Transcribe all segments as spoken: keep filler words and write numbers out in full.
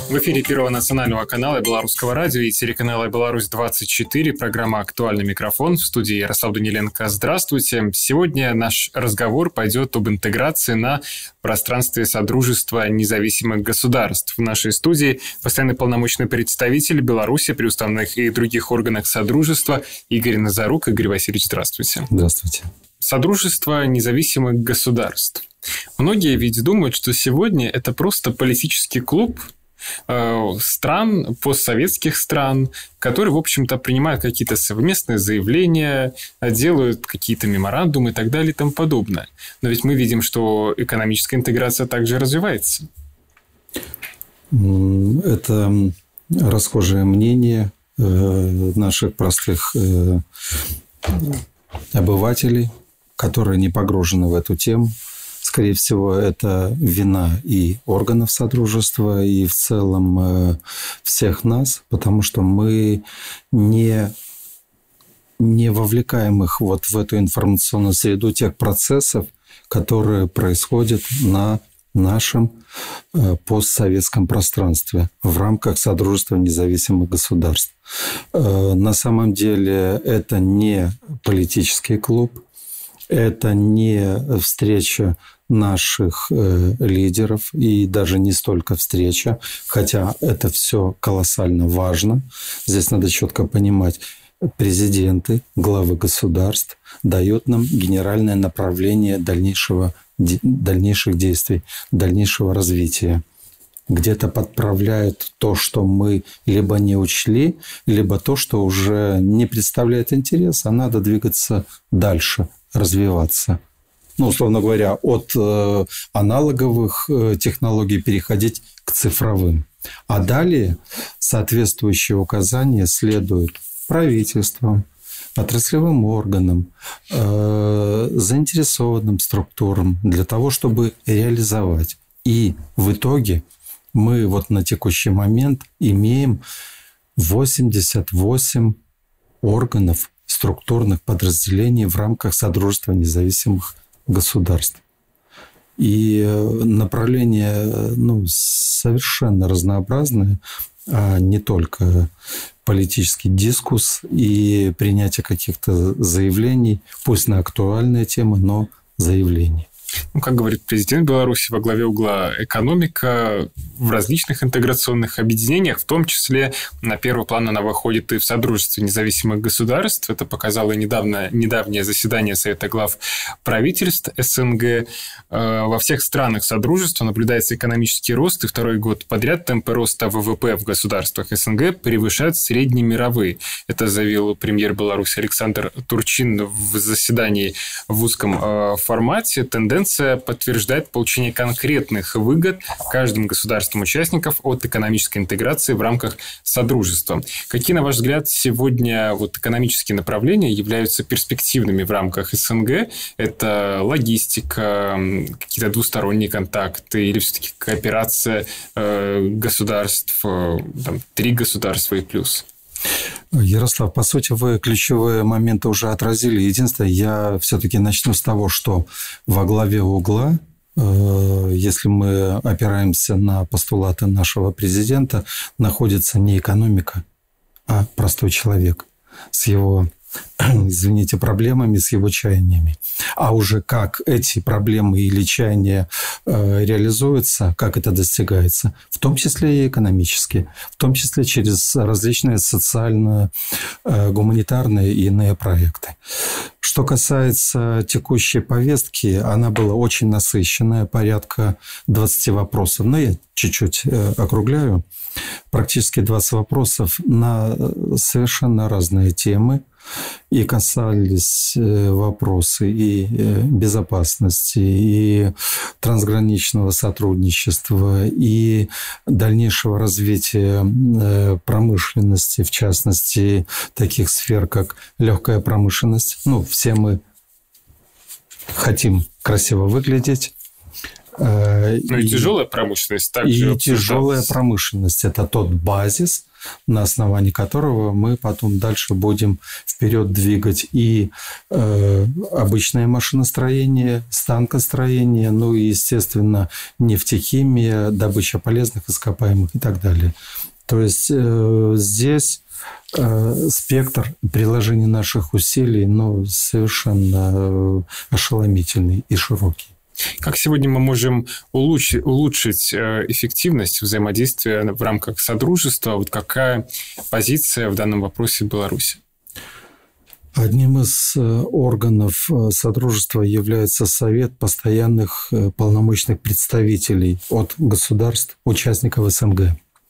В эфире Первого национального канала Белорусского радио и телеканала «Беларусь двадцать четыре». Программа «Актуальный микрофон». В студии Ярослав Даниленко. Здравствуйте. Сегодня наш разговор пойдет об интеграции на пространстве Содружества независимых государств. В нашей студии постоянный полномочный представитель Беларуси при уставных и других органах Содружества Игорь Назарук. Игорь Васильевич, здравствуйте. Здравствуйте. Содружество независимых государств. Многие ведь думают, что сегодня это просто политический клуб стран, постсоветских стран, которые, в общем-то, принимают какие-то совместные заявления, делают какие-то меморандумы и так далее и тому подобное. Но ведь мы видим, что экономическая интеграция также развивается. Это расхожее мнение наших простых обывателей, которые не погружены в эту тему. Скорее всего, это вина и органов Содружества, и в целом всех нас, потому что мы не, не вовлекаем их вот в эту информационную среду тех процессов, которые происходят на нашем постсоветском пространстве в рамках Содружества независимых государств. На самом деле это не политический клуб, это не встреча наших э, лидеров и даже не столько встреча, хотя это все колоссально важно. Здесь надо четко понимать, президенты, главы государств дают нам генеральное направление дальнейшего, де, дальнейших действий, дальнейшего развития. Где-то подправляют то, что мы либо не учли, либо то, что уже не представляет интереса, а надо двигаться дальше, развиваться. Ну, условно говоря, от э, аналоговых э, технологий переходить к цифровым. А далее соответствующие указания следуют правительствам, отраслевым органам, э, заинтересованным структурам для того, чтобы реализовать. И в итоге мы вот на текущий момент имеем восемьдесят восемь органов структурных подразделений в рамках Содружества независимых государств. И направления ну, совершенно разнообразные, а не только политический дискурс и принятие каких-то заявлений, пусть на актуальные темы, но заявлений. Ну, как говорит президент Беларуси, во главе угла экономика. В различных интеграционных объединениях, в том числе на первый план она выходит и в Содружестве независимых государств. Это показало недавно, недавнее заседание Совета глав правительств СНГ. Во всех странах Содружества наблюдается экономический рост, и второй год подряд темпы роста ВВП в государствах СНГ превышают средние мировые. Это заявил премьер Беларуси Александр Турчин в заседании в узком формате. Тенденция подтверждает получение конкретных выгод каждым государством участников от экономической интеграции в рамках Содружества. Какие, на ваш взгляд, сегодня вот экономические направления являются перспективными в рамках СНГ? Это логистика, какие-то двусторонние контакты или все-таки кооперация э, государств, э, там, три государства и плюс? Ярослав, по сути, вы ключевые моменты уже отразили. Единственное, я все-таки начну с того, что во главе угла, если мы опираемся на постулаты нашего президента, находится не экономика, а простой человек с его, извините, проблемами, с его чаяниями. А уже как эти проблемы или чаяния э, реализуются, как это достигается, в том числе и экономически, в том числе через различные социально-гуманитарные и иные проекты. Что касается текущей повестки, она была очень насыщенная, порядка двадцати вопросов. Но я чуть-чуть округляю. Практически двадцать вопросов на совершенно разные темы. И касались вопросы и безопасности, и трансграничного сотрудничества, и дальнейшего развития промышленности, в частности, таких сфер, как легкая промышленность. Ну, все мы хотим красиво выглядеть. Ну и, и тяжелая промышленность также. И тяжелая промышленность – это тот базис, на основании которого мы потом дальше будем вперед двигать и э, обычное машиностроение, станкостроение, ну и, естественно, нефтехимия, добыча полезных ископаемых и так далее. То есть э, здесь э, спектр приложения наших усилий, ну, совершенно э, ошеломительный и широкий. Как сегодня мы можем улучшить, улучшить эффективность взаимодействия в рамках Содружества? Вот какая позиция в данном вопросе Беларуси? Одним из органов Содружества является Совет постоянных полномочных представителей от государств, участников СНГ.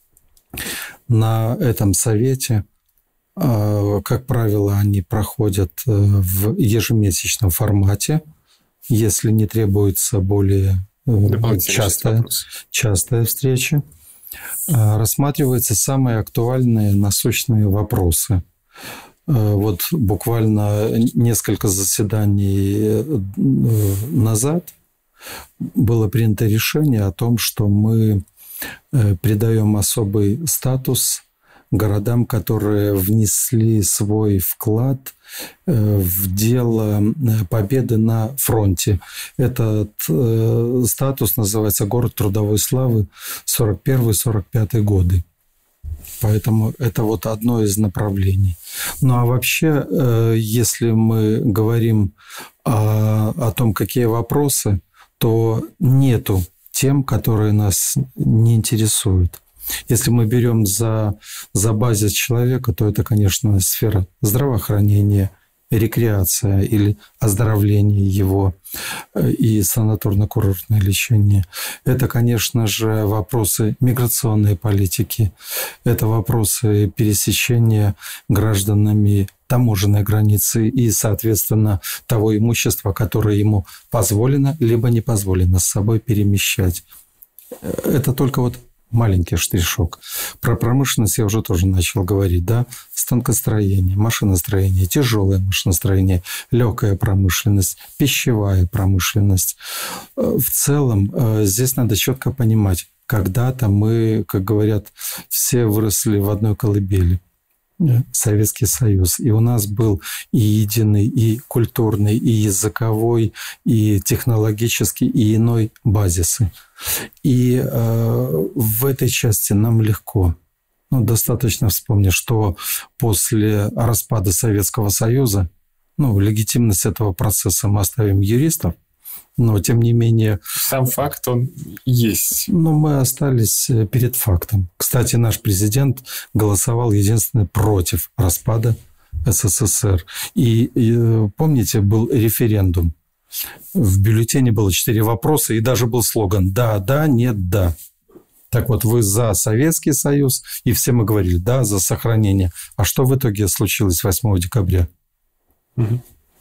На этом совете, как правило, они проходят в ежемесячном формате, если не требуется более частая, частая встреча. Рассматриваются самые актуальные насущные вопросы. Вот буквально несколько заседаний назад было принято решение о том, что мы придаем особый статус городам, которые внесли свой вклад в дело победы на фронте. Этот статус называется «Город трудовой славы» сорок первый — сорок пятый годы. Поэтому это вот одно из направлений. Ну а вообще, если мы говорим о, о том, какие вопросы, то нету тем, которые нас не интересуют. Если мы берем за, за базис человека, то это, конечно, сфера здравоохранения, рекреация или оздоровление его и санаторно-курортное лечение. Это, конечно же, вопросы миграционной политики, это вопросы пересечения гражданами таможенной границы и, соответственно, того имущества, которое ему позволено либо не позволено с собой перемещать. Это только вот маленький штришок. Про промышленность я уже тоже начал говорить, да, станкостроение, машиностроение, тяжелое машиностроение, легкая промышленность, пищевая промышленность. В целом здесь надо четко понимать, когда-то мы, как говорят, все выросли в одной колыбели. Советский Союз. И у нас был и единый, и культурный, и языковой, и технологический, и иной базисы. И э, в этой части нам легко. Ну, достаточно вспомнить, что после распада Советского Союза, ну, легитимность этого процесса мы оставим юристов, но, тем не менее... Сам факт, он есть. Но мы остались перед фактом. Кстати, наш президент голосовал единственно против распада СССР. И, и помните, был референдум. В бюллетене было четыре вопроса, и даже был слоган «да, да, нет, да». Так вот, вы за Советский Союз, и все мы говорили «да, за сохранение». А что в итоге случилось восьмого декабря? Угу.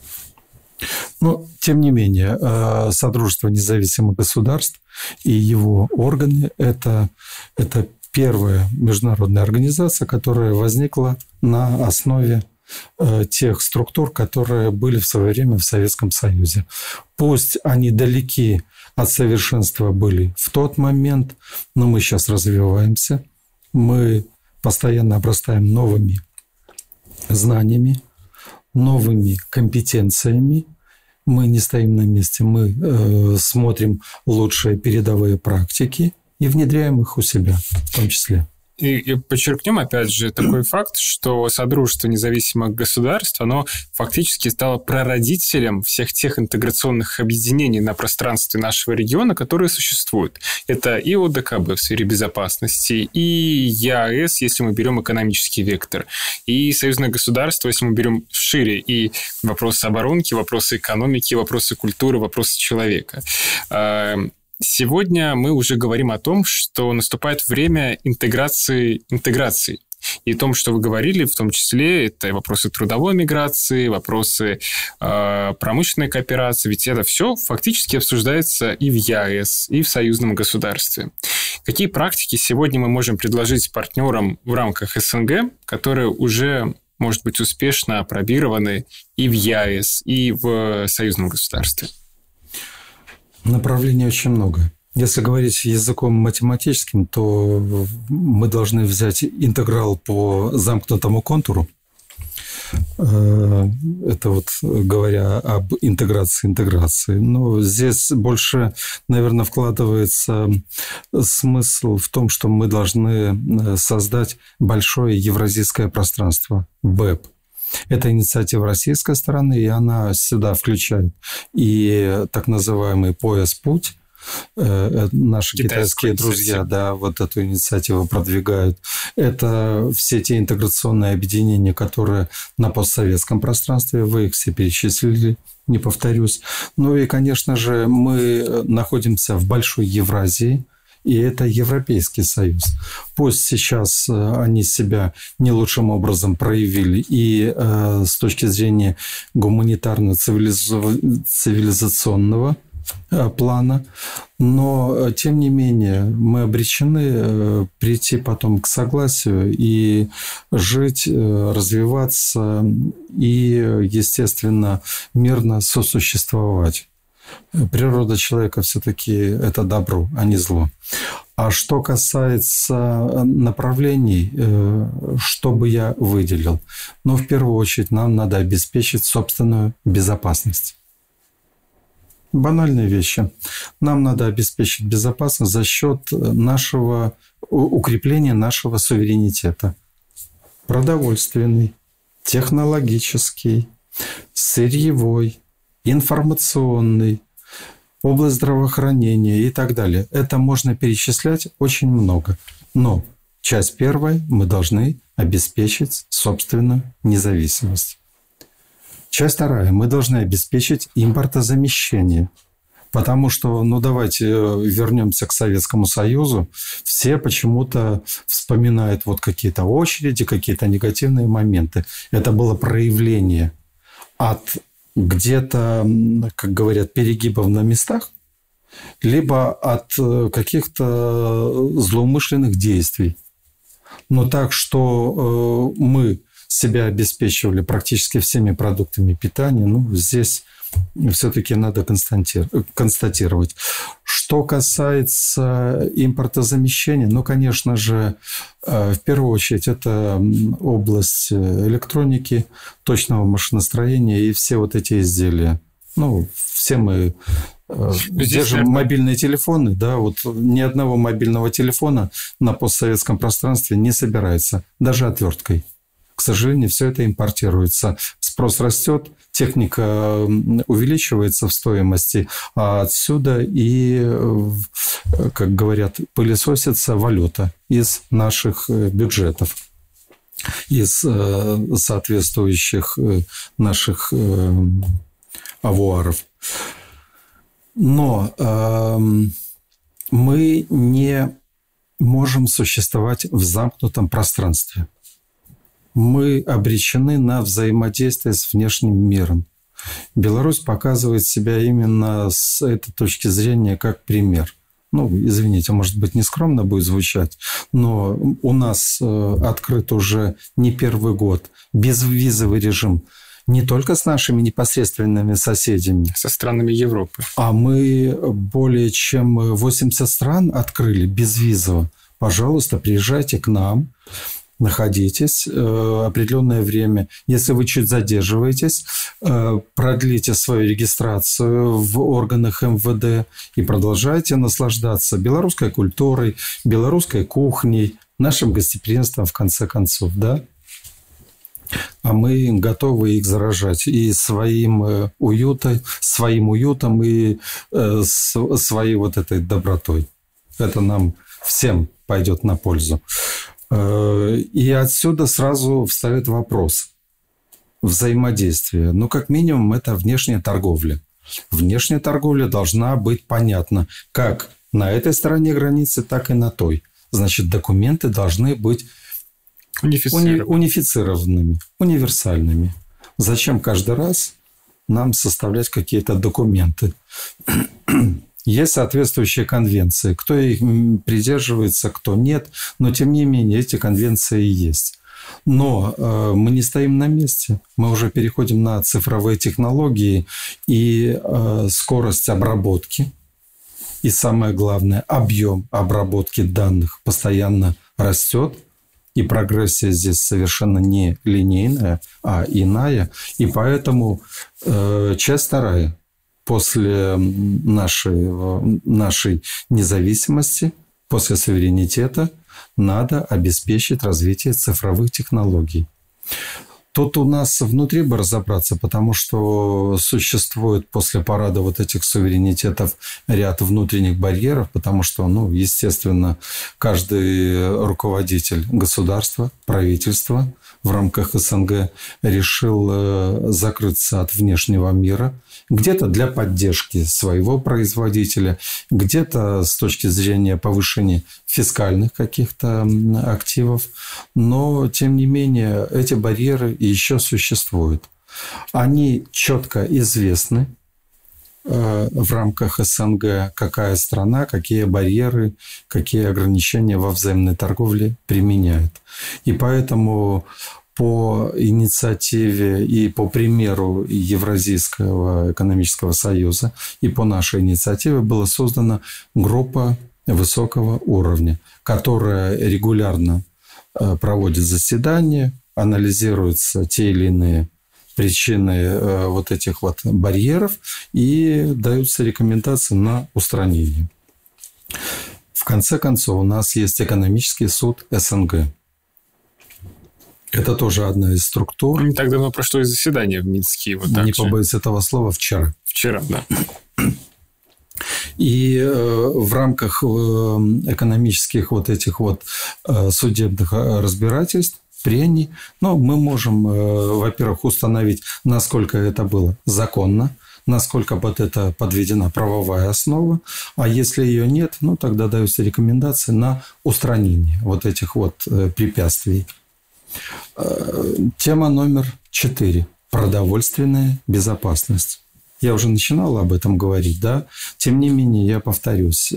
Но, тем не менее, Содружество независимых государств и его органы – это, это первая международная организация, которая возникла на основе тех структур, которые были в свое время в Советском Союзе. Пусть они далеки от совершенства были в тот момент, но мы сейчас развиваемся, мы постоянно обрастаем новыми знаниями, новыми компетенциями. Мы не стоим на месте, мы э, смотрим лучшие передовые практики и внедряем их у себя в том числе. И, и подчеркнем, опять же, такой факт, что Содружество независимых государств, оно фактически стало прародителем всех тех интеграционных объединений на пространстве нашего региона, которые существуют. Это и О Дэ Ка Бэ в сфере безопасности, и Е А Эс, если мы берем экономический вектор, и союзное государство, если мы берем шире, и вопросы оборонки, вопросы экономики, вопросы культуры, вопросы человека. Сегодня мы уже говорим о том, что наступает время интеграции интеграции. И о том, что вы говорили, в том числе, это вопросы трудовой миграции, вопросы э, промышленной кооперации. Ведь это все фактически обсуждается и в Е А Эс, и в союзном государстве. Какие практики сегодня мы можем предложить партнерам в рамках Эс Эн Гэ, которые уже, может быть, успешно опробированы и в Е А Эс, и в союзном государстве? Направлений очень много. Если говорить языком математическим, то мы должны взять интеграл по замкнутому контуру. Это вот говоря об интеграции интеграции. Но здесь больше, наверное, вкладывается смысл в том, что мы должны создать большое евразийское пространство, БЭП. Это инициатива российской стороны, и она сюда включает и так называемый пояс-путь. Наши китайские, китайские друзья, да, вот эту инициативу продвигают. Это все те интеграционные объединения, которые на постсоветском пространстве, вы их все перечислили, не повторюсь. Ну и, конечно же, мы находимся в Большой Евразии, и это Европейский Союз. Пусть сейчас они себя не лучшим образом проявили и э, с точки зрения гуманитарно-цивилизационного плана, но, тем не менее, мы обречены прийти потом к согласию и жить, развиваться и, естественно, мирно сосуществовать. Природа человека все-таки это добро, а не зло. А что касается направлений, что бы я выделил? Ну, в первую очередь, нам надо обеспечить собственную безопасность. Банальные вещи. Нам надо обеспечить безопасность за счет нашего укрепления нашего суверенитета. Продовольственный, технологический, сырьевой, информационный, область здравоохранения и так далее. Это можно перечислять очень много. Но часть первая, мы должны обеспечить собственную независимость. Часть вторая. Мы должны обеспечить импортозамещение. Потому что, ну давайте вернемся к Советскому Союзу. Все почему-то вспоминают вот какие-то очереди, какие-то негативные моменты. Это было проявление от где-то, как говорят, перегибов на местах, либо от каких-то злоумышленных действий. Но так, что мы себя обеспечивали практически всеми продуктами питания, ну, здесь все-таки надо констатировать. Что касается импортозамещения, ну, конечно же, в первую очередь, это область электроники, точного машиностроения и все вот эти изделия. Ну, все мы Здесь, держим наверное... мобильные телефоны, да, вот ни одного мобильного телефона на постсоветском пространстве не собирается, даже отверткой. К сожалению, все это импортируется. Спрос растет, техника увеличивается в стоимости, а отсюда и, как говорят, пылесосится валюта из наших бюджетов, из соответствующих наших авуаров. Но э, мы не можем существовать в замкнутом пространстве. Мы обречены на взаимодействие с внешним миром. Беларусь показывает себя именно с этой точки зрения как пример. Ну, извините, может быть, нескромно будет звучать, но у нас открыт уже не первый год безвизовый режим не только с нашими непосредственными соседями. Со странами Европы. А мы более чем восемьдесят стран открыли безвизово. Пожалуйста, приезжайте к нам. Находитесь э, определенное время. Если вы чуть задерживаетесь, э, продлите свою регистрацию в органах эм вэ дэ и продолжайте наслаждаться белорусской культурой, белорусской кухней, нашим гостеприимством в конце концов, да? А мы готовы их заражать и своим уютом, своим уютом и э, с, своей вот этой добротой. Это нам всем пойдет на пользу. И отсюда сразу встает вопрос взаимодействия. Ну, как минимум, это внешняя торговля. Внешняя торговля должна быть понятна как на этой стороне границы, так и на той. Значит, документы должны быть уни- унифицированными, универсальными. Зачем каждый раз нам составлять какие-то документы? Есть соответствующие конвенции. Кто их придерживается, кто нет. Но, тем не менее, эти конвенции есть. Но э, мы не стоим на месте. Мы уже переходим на цифровые технологии и э, скорость обработки И самое главное, объем обработки данных постоянно растет. И прогрессия здесь совершенно не линейная, а иная. И поэтому э, часть вторая. После нашей, нашей независимости, после суверенитета, надо обеспечить развитие цифровых технологий. Тут у нас внутри бы разобраться, потому что существует после парада вот этих суверенитетов ряд внутренних барьеров, потому что, ну, естественно, каждый руководитель государства, правительства в рамках СНГ решил закрыться от внешнего мира, где-то для поддержки своего производителя, где-то с точки зрения повышения фискальных каких-то активов. Но, тем не менее, эти барьеры еще существуют. Они четко известны в рамках СНГ, какая страна, какие барьеры, какие ограничения во взаимной торговле применяет. И поэтому по инициативе и по примеру Евразийского экономического союза и по нашей инициативе была создана группа высокого уровня, которая регулярно проводит заседания, анализируются те или иные причины вот этих вот барьеров и даются рекомендации на устранение. В конце концов, у нас есть экономический суд СНГ. Это тоже одна из структур. Не так давно прошло и заседание в Минске. Вот Не побоюсь этого слова, вчера. Вчера, да. И в рамках экономических вот этих вот судебных разбирательств, прений, ну, мы можем, во-первых, установить, насколько это было законно, насколько под это подведена правовая основа, а если ее нет, ну, тогда даются рекомендации на устранение вот этих вот препятствий. Тема номер четыре. Продовольственная безопасность. Я уже начинал об этом говорить, да? Тем не менее, я повторюсь,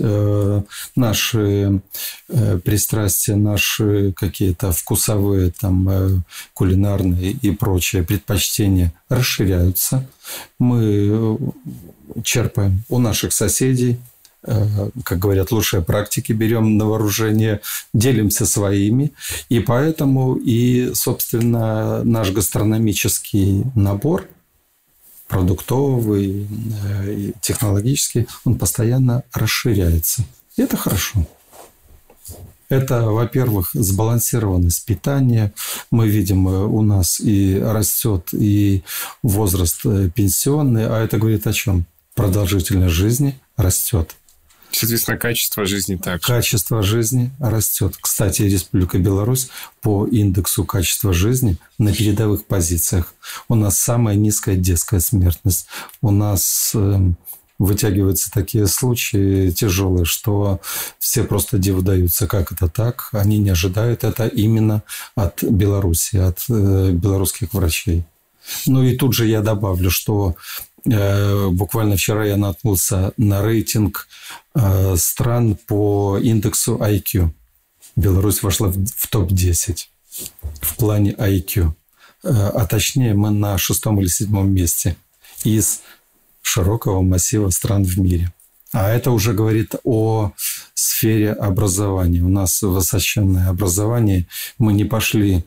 наши пристрастия, наши какие-то вкусовые, там, кулинарные и прочие предпочтения расширяются. Мы черпаем у наших соседей, как говорят, лучшие практики берем на вооружение, делимся своими. И поэтому и, собственно, наш гастрономический набор, продуктовый, технологический, он постоянно расширяется. И это хорошо. Это, во-первых, сбалансированность питания. Мы видим, у нас и растет и возраст пенсионный, а это говорит о чем? Продолжительность жизни растет. Соответственно, качество жизни также. Качество жизни растет. Кстати, Республика Беларусь по индексу качества жизни на передовых позициях. У нас самая низкая детская смертность. У нас вытягиваются такие случаи тяжелые, что все просто диву даются, как это так. Они не ожидают это именно от Беларуси, от белорусских врачей. Ну и тут же я добавлю, что буквально вчера я наткнулся на рейтинг стран по индексу ай кью. Беларусь вошла в топ десять в плане ай кью. А точнее, мы на шестом или седьмом месте из широкого массива стран в мире. А это уже говорит о сфере образования. У нас высоченное образование. Мы не пошли,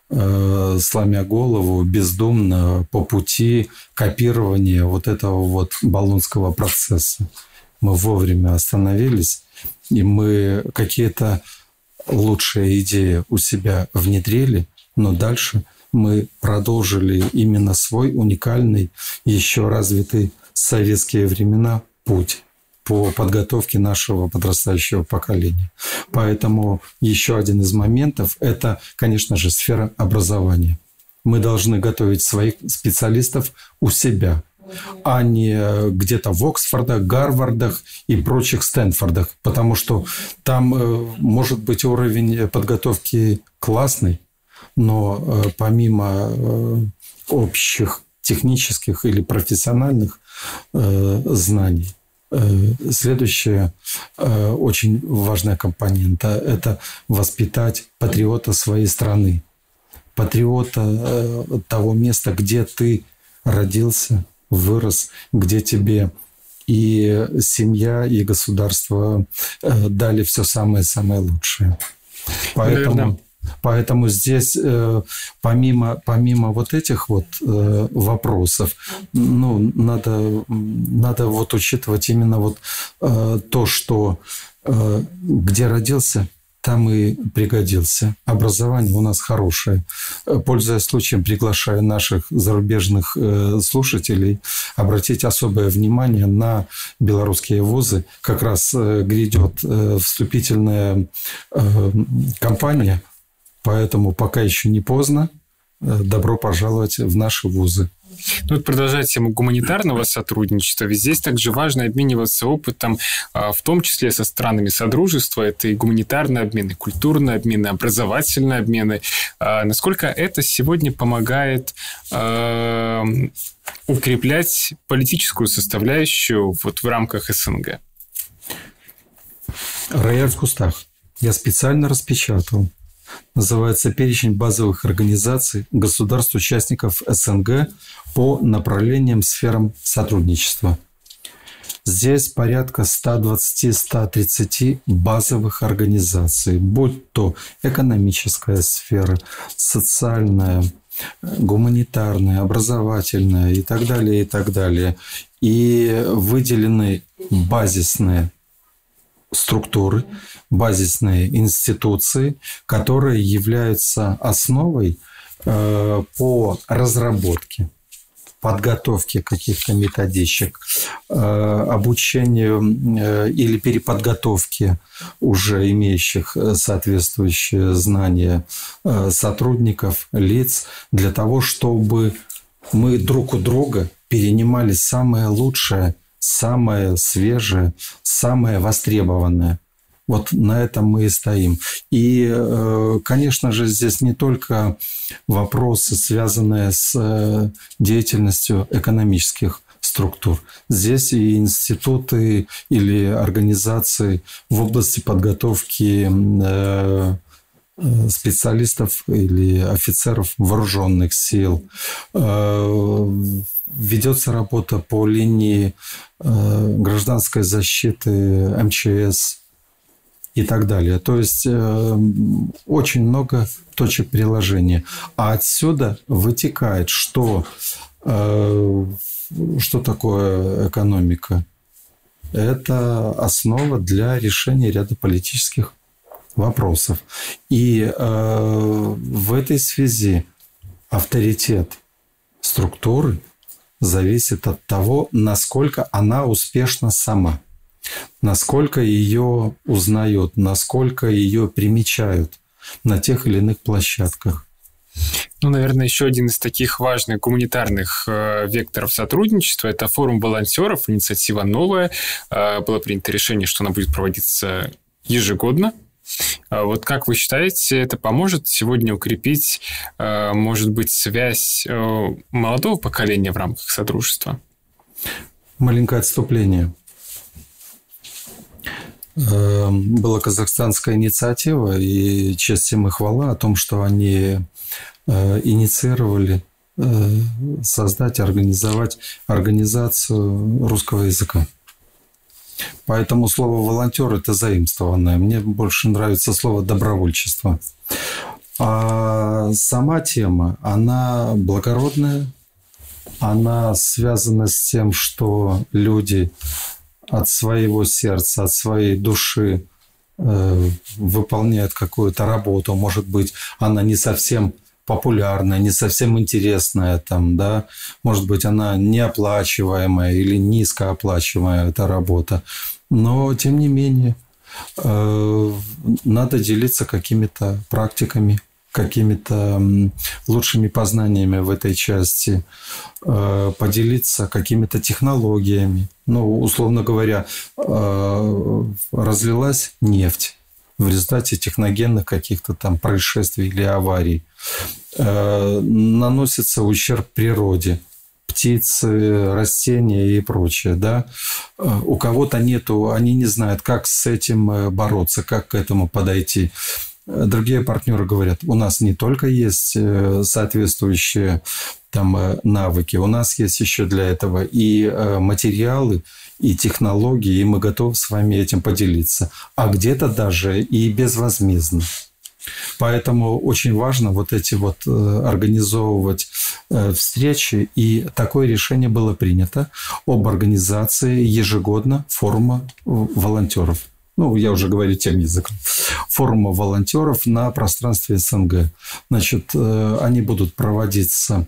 сломя голову, бездумно по пути копирования вот этого вот болонского процесса. Мы вовремя остановились, и мы какие-то лучшие идеи у себя внедрили, но дальше мы продолжили именно свой уникальный, еще развитый в советские времена путь по подготовке нашего подрастающего поколения. Поэтому еще один из моментов – это, конечно же, сфера образования. Мы должны готовить своих специалистов у себя, а не где-то в Оксфордах, Гарвардах и прочих Стэнфордах, потому что там может быть уровень подготовки классный, но помимо общих технических или профессиональных знаний, следующая очень важная компонента – это воспитать патриота своей страны, патриота того места, где ты родился, вырос, где тебе и семья, и государство дали все самое-самое лучшее. Поэтому... Наверное. Поэтому здесь помимо, помимо вот этих вот вопросов, ну, надо, надо вот учитывать именно вот то, что где родился, там и пригодился. Образование у нас хорошее. Пользуясь случаем, приглашаю наших зарубежных слушателей обратить особое внимание на белорусские вузы. Как раз грядет вступительная кампания. Поэтому пока еще не поздно, добро пожаловать в наши вузы. Ну, продолжать тему гуманитарного сотрудничества. Ведь здесь также важно обмениваться опытом, в том числе со странами Содружества. Это и гуманитарные обмены, и культурные обмены, образовательные обмены. Насколько это сегодня помогает э, укреплять политическую составляющую вот в рамках СНГ? Рояль в кустах. Я специально распечатал. Называется «Перечень базовых организаций государств-участников СНГ по направлениям сферам сотрудничества». Здесь порядка сто двадцать - сто тридцать базовых организаций, будь то экономическая сфера, социальная, гуманитарная, образовательная и так далее, и так далее. И выделены базисные структуры, базисные институции, которые являются основой э, по разработке, подготовке каких-то методичек, э, обучению э, или переподготовке уже имеющих соответствующие знания э, сотрудников, лиц, для того, чтобы мы друг у друга перенимали самое лучшее, самое свежее, самое востребованное. Вот на этом мы и стоим. И, конечно же, здесь не только вопросы, связанные с деятельностью экономических структур. Здесь и институты или организации в области подготовки специалистов или офицеров вооруженных сил. Ведется работа по линии гражданской защиты, эм че эс и так далее. То есть очень много точек приложения. А отсюда вытекает, что, что такое экономика? Это основа для решения ряда политических вопросов. И э, в этой связи авторитет структуры зависит от того, насколько она успешна сама, насколько ее узнают, насколько ее примечают на тех или иных площадках. Ну, наверное, еще один из таких важных гуманитарных э, векторов сотрудничества – это форум волонтеров, инициатива новая. Э, было принято решение, что она будет проводиться ежегодно. Вот как вы считаете, это поможет сегодня укрепить, может быть, связь молодого поколения в рамках Содружества? Маленькое отступление. Была казахстанская инициатива, и честь им и хвала о том, что они инициировали создать, организовать организацию русского языка. Поэтому слово «волонтер» – это заимствованное. Мне больше нравится слово «добровольчество». А сама тема, она благородная, она связана с тем, что люди от своего сердца, от своей души э, выполняют какую-то работу. Может быть, она не совсем популярная, не совсем интересная, там, да, может быть, она неоплачиваемая или низкооплачиваемая, эта работа. Но, тем не менее, э, надо делиться какими-то практиками, какими-то лучшими познаниями в этой части, э, поделиться какими-то технологиями. Ну, условно говоря, э, разлилась нефть в результате техногенных каких-то там происшествий или аварий. Э, наносится ущерб природе, птицы, растения и прочее, да. Э, у кого-то нету, они не знают, как с этим бороться, как к этому подойти. другие партнеры говорят, у нас не только есть соответствующие там навыки, у нас есть еще для этого и материалы, и технологии, и мы готовы с вами этим поделиться. А где-то даже и безвозмездно. Поэтому очень важно вот эти вот организовывать встречи. И такое решение было принято об организации ежегодно форума волонтеров. Ну, я уже говорю тем языком. Форума волонтеров на пространстве СНГ. Значит, они будут проводиться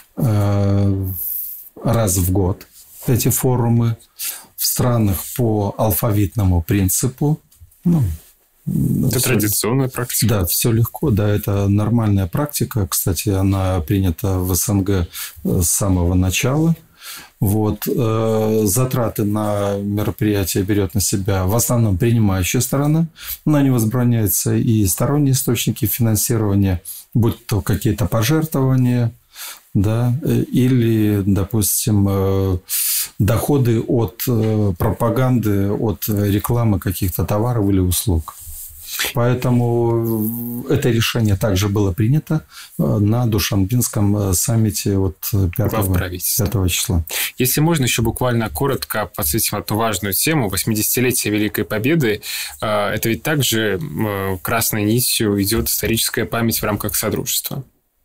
раз в год, эти форумы, в странах по алфавитному принципу. Ну, это все, традиционная практика. Да, все легко. Да, это нормальная практика. Кстати, она принята в СНГ с самого начала. Вот. Затраты на мероприятие берет на себя в основном принимающая сторона, но не возбраняются и сторонние источники финансирования, будь то какие-то пожертвования, да, или, допустим, доходы от пропаганды, от рекламы каких-то товаров или услуг. Поэтому это решение также было принято на Душанбинском саммите от пятого числа. Если можно, еще буквально коротко подсветим эту важную тему. восьмидесятилетие Великой Победы. Это ведь также красной нитью идет историческая память в рамках Содружества.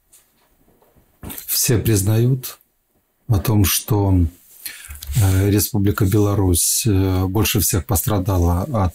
Все признают о том, что Республика Беларусь больше всех пострадала от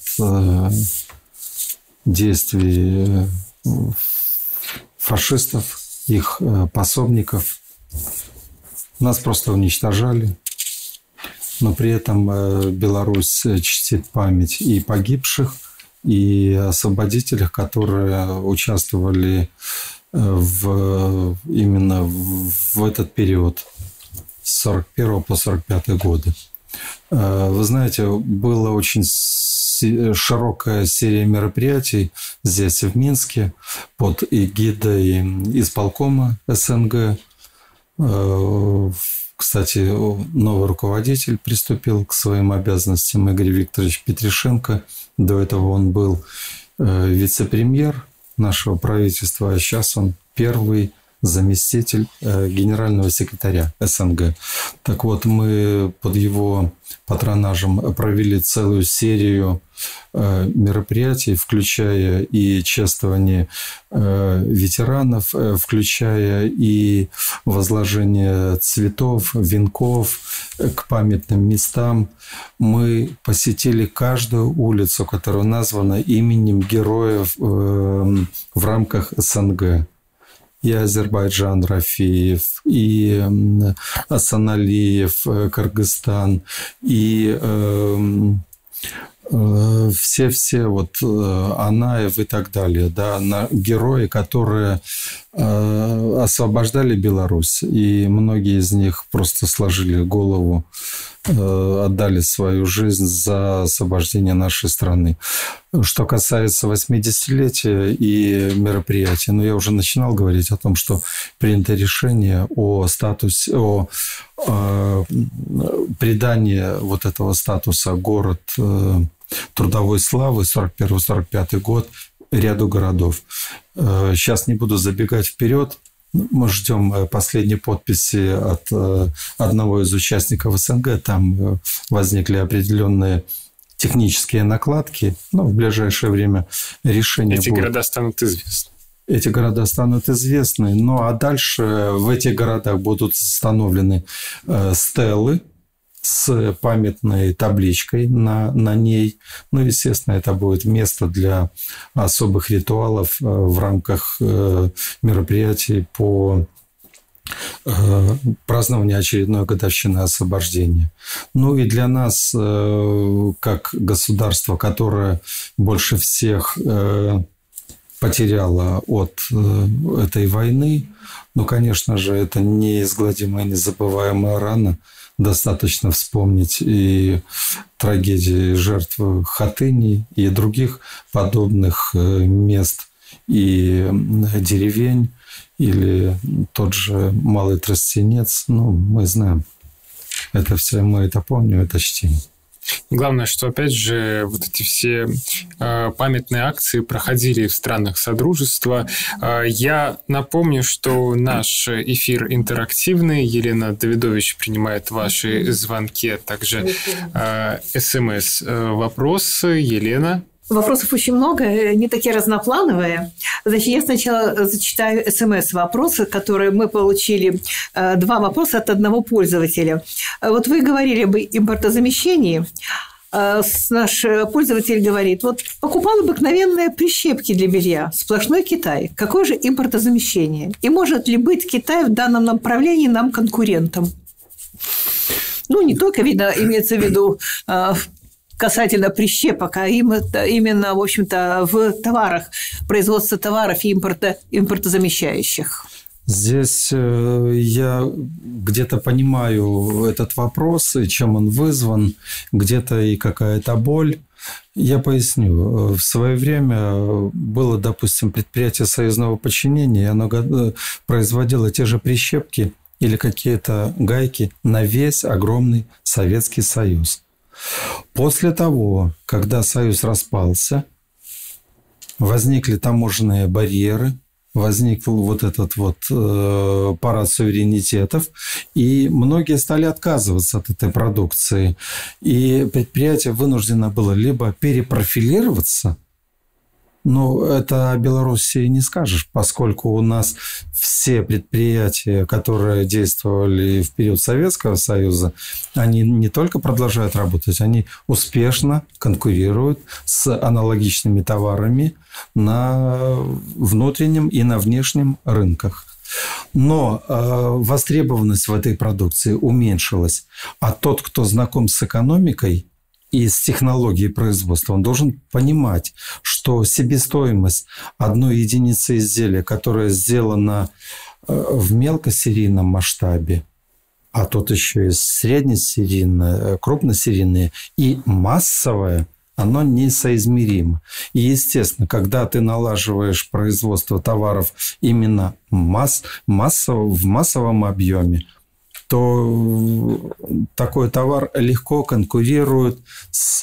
действий фашистов, их пособников. Нас просто уничтожали. Но при этом Беларусь чтит память и погибших, и освободителях, которые участвовали в, именно в этот период с сорок первого по сорок пятый годы. Вы знаете, была очень широкая серия мероприятий здесь, в Минске, под эгидой исполкома СНГ. Кстати, новый руководитель приступил к своим обязанностям, Игорь Викторович Петришенко. До этого он был вице-премьер нашего правительства, а сейчас он первый заместитель генерального секретаря СНГ. Так вот, мы под его патронажем провели целую серию мероприятий, включая и чествование ветеранов, включая и возложение цветов, венков к памятным местам. Мы посетили каждую улицу, которая названа именем героев в рамках СНГ. И Азербайджан, Рафиев, и Асаналиев, Кыргызстан, и все-все вот Анаев и так далее, да, герои, которые освобождали Беларусь, и многие из них просто сложили голову, отдали свою жизнь за освобождение нашей страны. Что касается восьмидесятилетия и мероприятий, ну, я уже начинал говорить о том, что принято решение о статусе, о, о придании вот этого статуса город трудовой славы сорок первый сорок пятый год ряду городов. Сейчас не буду забегать вперед. Мы ждем последней подписи от одного из участников СНГ. Там возникли определенные технические накладки. Но в ближайшее время решение Эти будет. города станут известны. Эти города станут известны. Ну, а дальше в этих городах будут установлены стелы с памятной табличкой на, на ней. Ну, естественно, это будет место для особых ритуалов в рамках мероприятий по празднованию очередной годовщины освобождения. Ну и для нас, как государство, которое больше всех потеряло от этой войны, ну, конечно же, это неизгладимая, незабываемая рана. Достаточно вспомнить и трагедии жертв Хатыни, и других подобных мест, и деревень, или тот же Малый Тростенец. Ну, мы знаем. Это все, мы это помним, это чтим. Главное, что, опять же, вот эти все э, памятные акции проходили в странах Содружества. Э, я напомню, что наш эфир интерактивный. Елена Давидович принимает ваши звонки, а также э, смс-вопросы. Елена? Вопросов очень много, они такие разноплановые. Значит, я сначала зачитаю смс-вопросы, которые мы получили. Два вопроса от одного пользователя. Вот вы говорили об импортозамещении. Наш пользователь говорит, вот покупал обыкновенные прищепки для белья, сплошной Китай. Какое же импортозамещение? И может ли быть Китай в данном направлении нам конкурентом? Ну, не только, видно, имеется в виду касательно прищепок, а именно, в общем-то, в товарах, производство товаров и импорта, импортозамещающих. Здесь я где-то понимаю этот вопрос, и чем он вызван, где-то и какая-то боль. Я поясню. В свое время было, допустим, предприятие союзного подчинения, и оно производило те же прищепки или какие-то гайки на весь огромный Советский Союз. После того, когда Союз распался, возникли таможенные барьеры, возник вот этот вот э, парад суверенитетов, и многие стали отказываться от этой продукции. И предприятие вынуждено было либо перепрофилироваться, но это о Белоруссии не скажешь, поскольку у нас все предприятия, которые действовали в период Советского Союза, они не только продолжают работать, они успешно конкурируют с аналогичными товарами на внутреннем и на внешнем рынках. Но э, востребованность в этой продукции уменьшилась, а тот, кто знаком с экономикой и с технологией производства, он должен понимать, что себестоимость одной единицы изделия, которая сделана в мелкосерийном масштабе, а тут еще и среднесерийное, крупносерийное и массовое, оно несоизмеримо. И, естественно, когда ты налаживаешь производство товаров именно масс, массово, в массовом объеме, то такой товар легко конкурирует с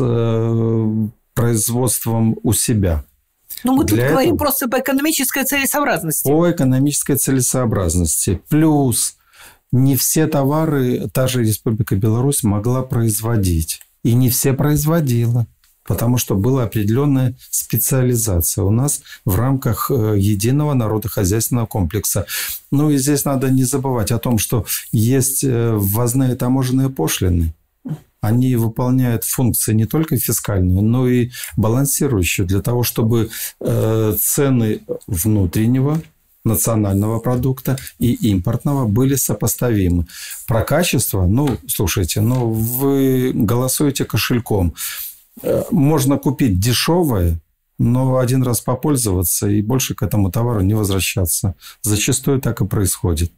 производством у себя. Ну, мы Для тут говорим этого... просто по экономической целесообразности. По экономической целесообразности. Плюс не все товары та же Республика Беларусь могла производить. И не все производила. Потому что была определенная специализация у нас в рамках единого народохозяйственного комплекса. Ну и здесь надо не забывать о том, что есть ввозные таможенные пошлины. Они выполняют функции не только фискальную, но и балансирующую для того, чтобы цены внутреннего национального продукта и импортного были сопоставимы. Про качество, ну, слушайте, ну, вы голосуете кошельком. Можно купить дешевое, но один раз попользоваться и больше к этому товару не возвращаться. Зачастую так и происходит.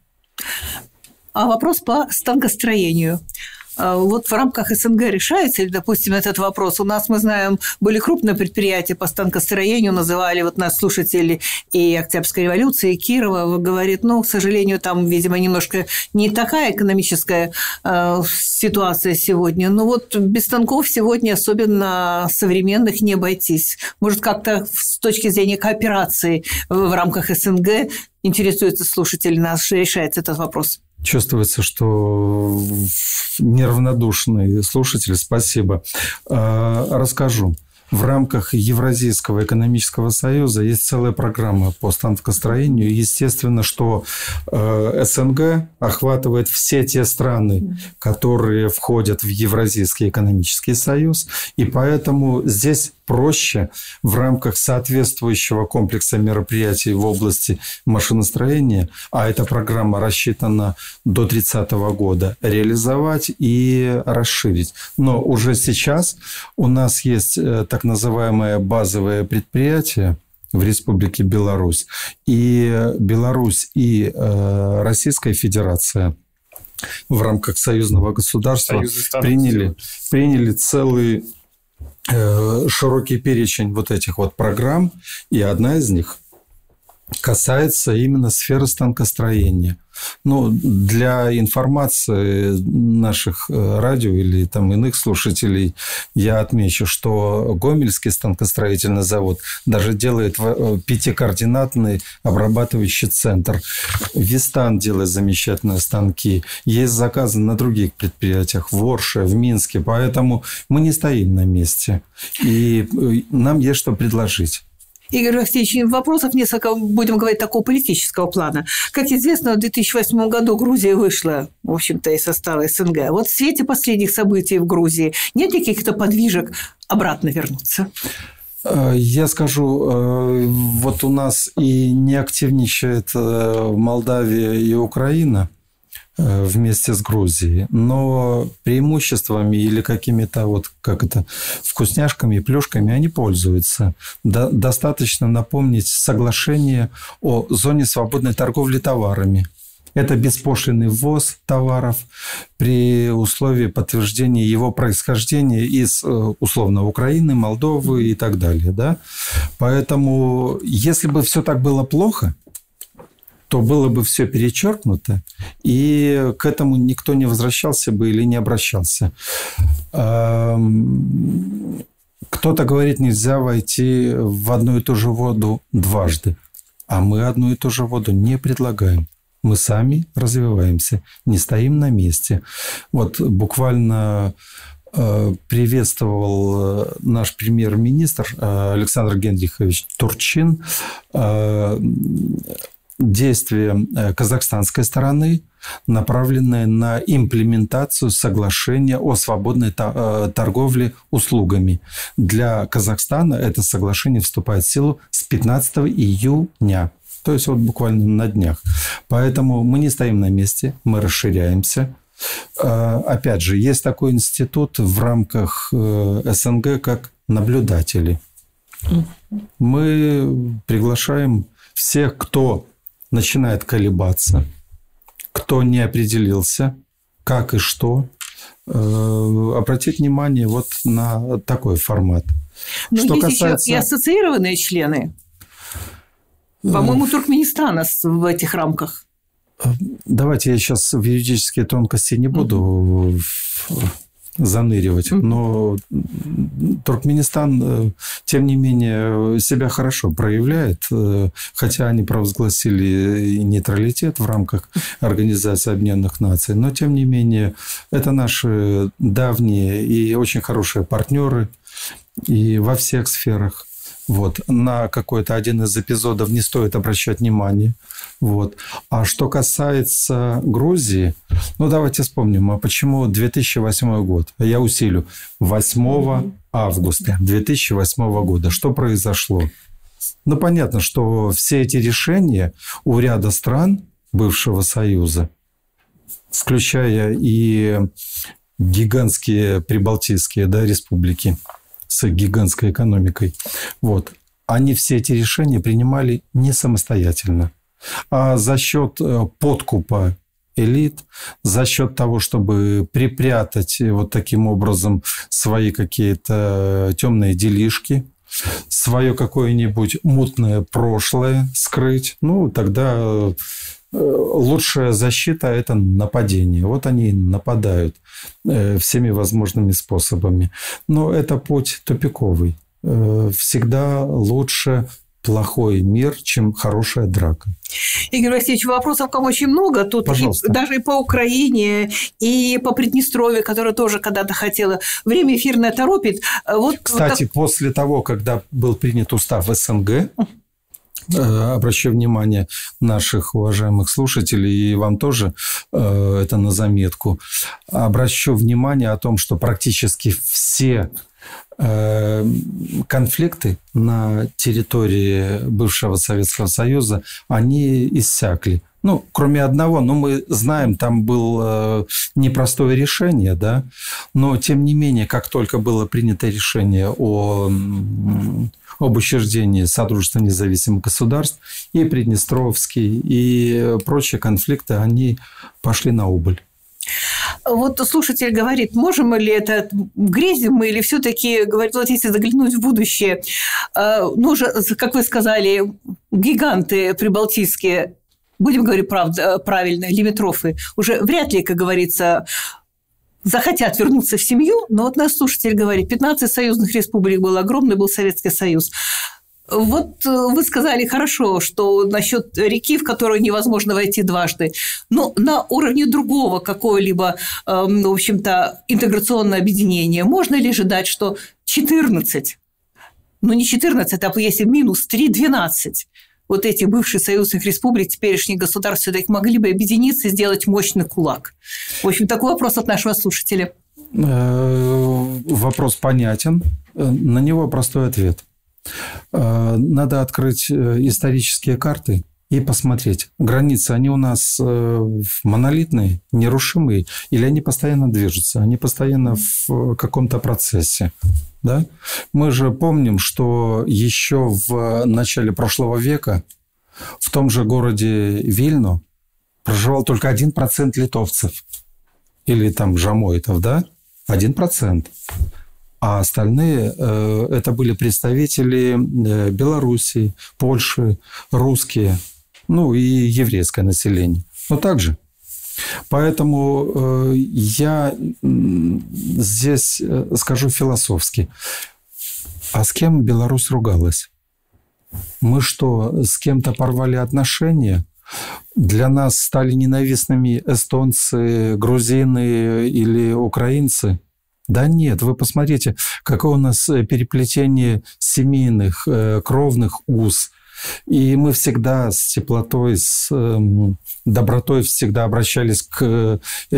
А вопрос по станкостроению. Вот в рамках СНГ решается ли, допустим, этот вопрос? У нас, мы знаем, были крупные предприятия по станкостроению, называли вот нас слушатели и Октябрьской революции, и Кирова, говорит, ну, к сожалению, там, видимо, немножко не такая экономическая э, ситуация сегодня. Но вот без станков сегодня, особенно современных, не обойтись. Может, как-то с точки зрения кооперации в рамках СНГ интересуется слушатель наш, решается этот вопрос? Чувствуется, что неравнодушный слушатель. Спасибо. Расскажу. В рамках Евразийского экономического союза есть целая программа по станкостроению. И естественно, что СНГ охватывает все те страны, которые входят в Евразийский экономический союз. И поэтому здесь проще в рамках соответствующего комплекса мероприятий в области машиностроения, а эта программа рассчитана до тридцатого года, реализовать и расширить. Но уже сейчас у нас есть так называемое базовое предприятие в Республике Беларусь. И Беларусь и Российская Федерация в рамках союзного государства приняли, приняли целый широкий перечень вот этих вот программ, и одна из них касается именно сферы станкостроения. Ну, для информации наших радио или там иных слушателей я отмечу, что Гомельский станкостроительный завод даже делает пятикоординатный обрабатывающий центр. Вистан делает замечательные станки. Есть заказы на других предприятиях, в Орше, в Минске. Поэтому мы не стоим на месте. И нам есть что предложить. Игорь Алексеевич, вопросов несколько, будем говорить, такого политического плана. Как известно, в две тысячи восьмом году Грузия вышла, в общем-то, из состава СНГ. Вот в свете последних событий в Грузии нет ли каких-то подвижек обратно вернуться? Я скажу, вот у нас и не активничает Молдавия и Украина вместе с Грузией, но преимуществами или какими-то вот как это вкусняшками, плюшками они пользуются. До, достаточно напомнить соглашение о зоне свободной торговли товарами. Это беспошлинный ввоз товаров при условии подтверждения его происхождения из, условно, Украины, Молдовы и так далее. Да? Поэтому, если бы все так было плохо, то было бы все перечеркнуто, и к этому никто не возвращался бы или не обращался. Кто-то говорит, нельзя войти в одну и ту же воду дважды, а мы одну и ту же воду не предлагаем. Мы сами развиваемся, не стоим на месте. Вот буквально приветствовал наш премьер-министр Александр Генрихович Турчин действия казахстанской стороны, направленные на имплементацию соглашения о свободной торговле услугами. Для Казахстана это соглашение вступает в силу с пятнадцатого июня. То есть, вот буквально на днях. Поэтому мы не стоим на месте, мы расширяемся. Опять же, есть такой институт в рамках СНГ, как наблюдатели. Мы приглашаем всех, кто начинает колебаться, кто не определился, как и что, обратить внимание вот на такой формат. Но что есть касается... еще и ассоциированные члены. По-моему, Туркменистана в этих рамках. Давайте я сейчас в юридические тонкости не буду mm-hmm. заныривать, mm-hmm. но Туркменистан, тем не менее, себя хорошо проявляет, хотя они провозгласили нейтралитет в рамках Организации Объединенных Наций, но, тем не менее, это наши давние и очень хорошие партнеры и во всех сферах. Вот. На какой-то один из эпизодов не стоит обращать внимание. Вот. А что касается Грузии, ну, давайте вспомним, а почему две тысячи восьмой год? Я усилю. восьмого августа две тысячи восьмого года. Что произошло? Ну, понятно, что все эти решения у ряда стран бывшего Союза, включая и гигантские прибалтийские, да, республики, с гигантской экономикой. Вот. Они все эти решения принимали не самостоятельно, а за счет подкупа элит, за счет того, чтобы припрятать вот таким образом свои какие-то темные делишки, свое какое-нибудь мутное прошлое скрыть. Ну, тогда лучшая защита – это нападение. Вот они и нападают всеми возможными способами. Но это путь тупиковый. Всегда лучше плохой мир, чем хорошая драка. Игорь Васильевич, вопросов к вам очень много. Тут и, даже и по Украине, и по Приднестровью, которая тоже когда-то хотела. Время эфирное торопит. Вот, Кстати, вот так... после того, когда был принят устав СНГ, обращаю внимание наших уважаемых слушателей, и вам тоже э, это на заметку, обращу внимание о том, что практически все э, конфликты на территории бывшего Советского Союза, они иссякли. Ну, кроме одного, но мы знаем, там было непростое решение, да, но, тем не менее, как только было принято решение о, об учреждении Содружества независимых государств, и Приднестровский, и прочие конфликты, они пошли на убыль. Вот слушатель говорит, можем ли это, грезим мы, или все-таки, говорит, вот если заглянуть в будущее, ну, уже, как вы сказали, гиганты прибалтийские будем говорить правда, правильно, лимитрофы уже вряд ли, как говорится, захотят вернуться в семью, но вот наш слушатель говорит, пятнадцать союзных республик был огромный, был Советский Союз. Вот вы сказали хорошо, что насчет реки, в которую невозможно войти дважды, но на уровне другого какого-либо, в общем-то, интеграционного объединения можно ли ожидать, что четырнадцать, ну не четырнадцать, а если минус три, двенадцать, вот эти бывшие союзных республик, теперешние государства все-таки могли бы объединиться и сделать мощный кулак? В общем, такой вопрос от нашего слушателя. Вопрос понятен. На него простой ответ. Надо открыть исторические карты и посмотреть, границы, они у нас монолитные, нерушимые, или они постоянно движутся, они постоянно в каком-то процессе. Да? Мы же помним, что еще в начале прошлого века в том же городе Вильно проживал только один процент литовцев или там жамоитов, да? один процент. А остальные э, это были представители э, Белоруссии, Польши, русские, ну и еврейское население. Ну так же. Поэтому э, я здесь скажу философски. А с кем Беларусь ругалась? Мы что, с кем-то порвали отношения? Для нас стали ненавистными эстонцы, грузины или украинцы? Да нет, вы посмотрите, какое у нас переплетение семейных, кровных уз. И мы всегда с теплотой, с добротой всегда обращались к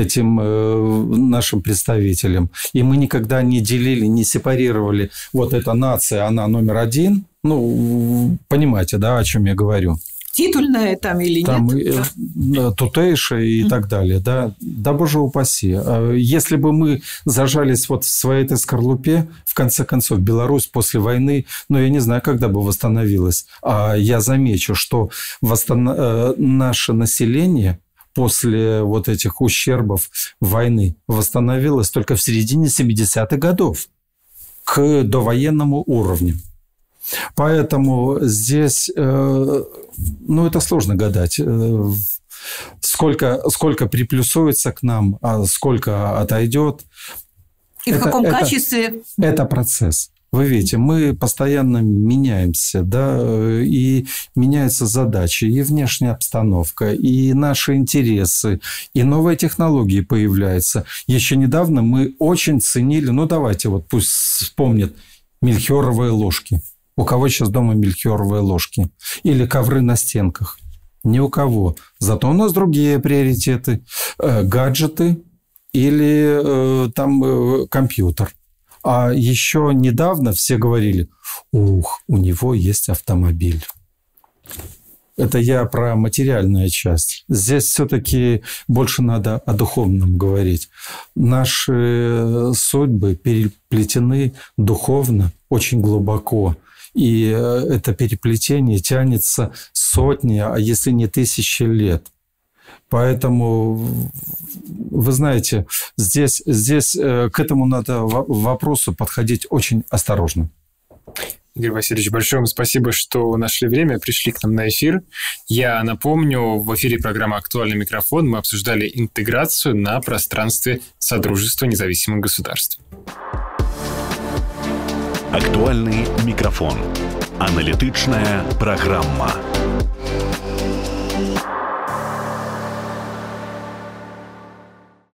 этим нашим представителям. И мы никогда не делили, не сепарировали. Вот эта нация, она номер один. Ну, понимаете, да, о чем я говорю? Титульная там или там нет? Да. Тутейшая и mm-hmm. так далее. Да. Да, боже упаси. Если бы мы зажались вот в своей этой скорлупе, в конце концов, Беларусь после войны, ну, я не знаю, когда бы восстановилась. А я замечу, что восстан... наше население после вот этих ущербов войны восстановилось только в середине семидесятых годов к довоенному уровню. Поэтому здесь, ну, это сложно гадать, сколько, сколько приплюсуется к нам, а сколько отойдет. И это, в каком это, качестве? Это процесс. Вы видите, мы постоянно меняемся, да, и меняются задачи, и внешняя обстановка, и наши интересы, и новые технологии появляются. Еще недавно мы очень ценили, ну, давайте вот пусть вспомнят, мельхиоровые ложки. У кого сейчас дома мельхиоровые ложки? Или ковры на стенках? Ни у кого. Зато у нас другие приоритеты. Э, гаджеты или э, там э, компьютер. А еще недавно все говорили, ух, у него есть автомобиль. Это я про материальную часть. Здесь все-таки больше надо о духовном говорить. Наши судьбы переплетены духовно очень глубоко. И это переплетение тянется сотни, а если не тысячи лет. Поэтому, вы знаете, здесь, здесь к этому надо вопросу подходить очень осторожно. Игорь Васильевич, большое вам спасибо, что нашли время, пришли к нам на эфир. Я напомню, в эфире программы «Актуальный микрофон» мы обсуждали интеграцию на пространстве Содружества независимых государств. Актуальный микрофон. Аналітычная праграма.